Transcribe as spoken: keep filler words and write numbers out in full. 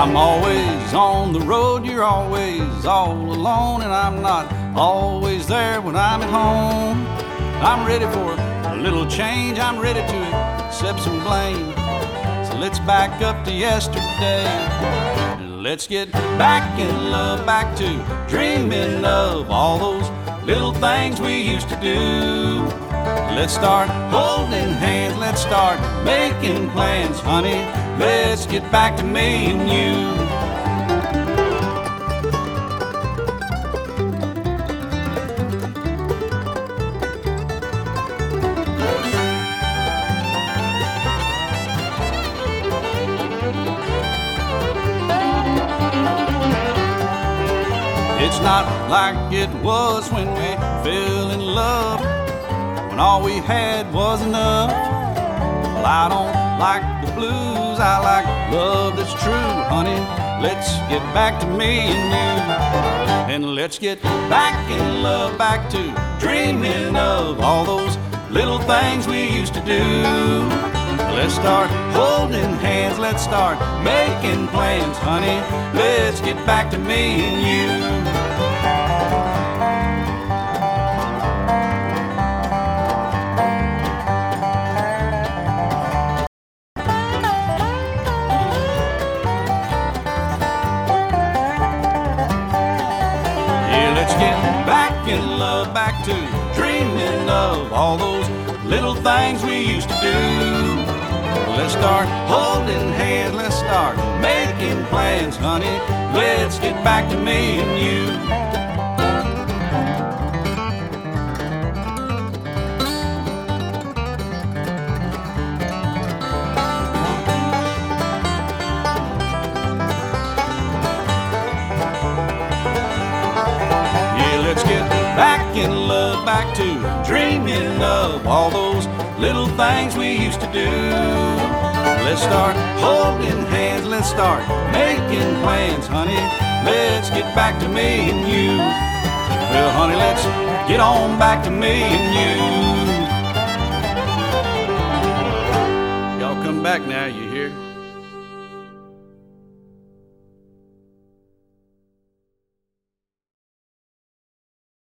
I'm always on the road, you're always all alone, and I'm not always there when I'm at home. I'm ready for a little change, I'm ready to accept some blame. So let's back up to yesterday. Let's get back in love, back to dreaming of all those little things we used to do. Let's start holding hands, let's start making plans, honey. Let's get back to me and you. It's not like it was when we fell in love, when all we had was enough. Well, I don't like the blues, I like love that's true, honey. Let's get back to me and you. And let's get back in love, back to dreaming of all those little things we used to do. Let's start holding hands, let's start making plans, honey. Let's get back to me and you. Yeah, let's get back in love, back to dreaming of all those little things we used to do. Let's start holding hands, let's start making plans, honey. Let's get back to me and you. Yeah, let's get back in love, back to dreaming of all those little things we used to do. Let's start holding hands, let's start making plans, honey. Let's get back to me and you. Well, honey, let's get on back to me and you.